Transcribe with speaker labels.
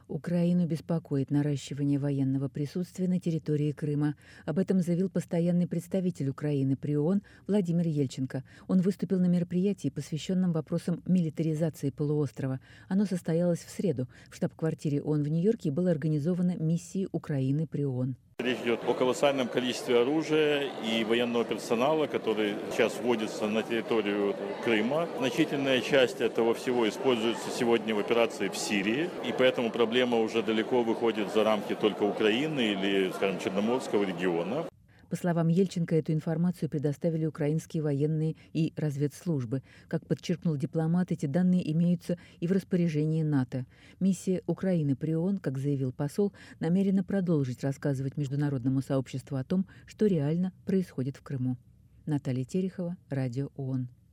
Speaker 1: Украину беспокоит наращивание военного присутствия на территории Крыма. Об этом заявил постоянный представитель Украины при ООН Владимир Ельченко. Он выступил на мероприятии, посвященном вопросам милитаризации полуострова. Оно состоялось в среду. В штаб-квартире ООН в Нью-Йорке было организовано миссией Украины при ООН.
Speaker 2: Речь идет о колоссальном количестве оружия и военного персонала, который сейчас вводится на территорию Крыма. Значительная часть этого всего используется сегодня в операции в Сирии, и поэтому проблема уже далеко выходит за рамки только Украины или, скажем, Черноморского региона.
Speaker 1: По словам Ельченко, эту информацию предоставили украинские военные и разведслужбы. Как подчеркнул дипломат, эти данные имеются и в распоряжении НАТО. Миссия Украины при ООН, как заявил посол, намерена продолжить рассказывать международному сообществу о том, что реально происходит в Крыму. Наталья Терехова, Радио ООН.